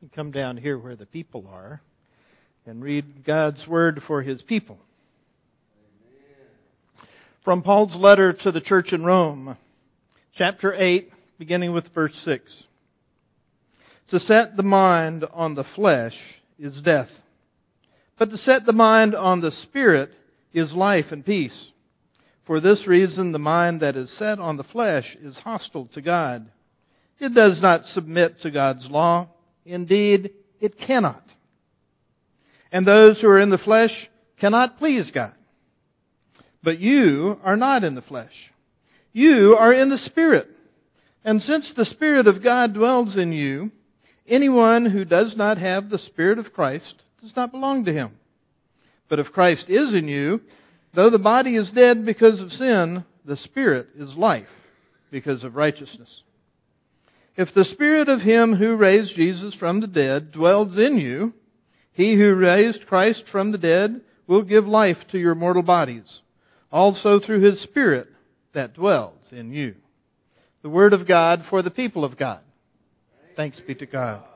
You come down here where the people are and read God's word for his people. From Paul's letter to the church in Rome, chapter 8, beginning with verse 6. To set the mind on the flesh is death, but to set the mind on the Spirit is life and peace. For this reason, the mind that is set on the flesh is hostile to God. It does not submit to God's law. Indeed, it cannot. And those who are in the flesh cannot please God. But you are not in the flesh. You are in the Spirit. And since the Spirit of God dwells in you, anyone who does not have the Spirit of Christ does not belong to him. But if Christ is in you, though the body is dead because of sin, the Spirit is life because of righteousness. If the Spirit of him who raised Jesus from the dead dwells in you, he who raised Christ from the dead will give life to your mortal bodies, also through his Spirit that dwells in you. The word of God for the people of God. Thanks be to God.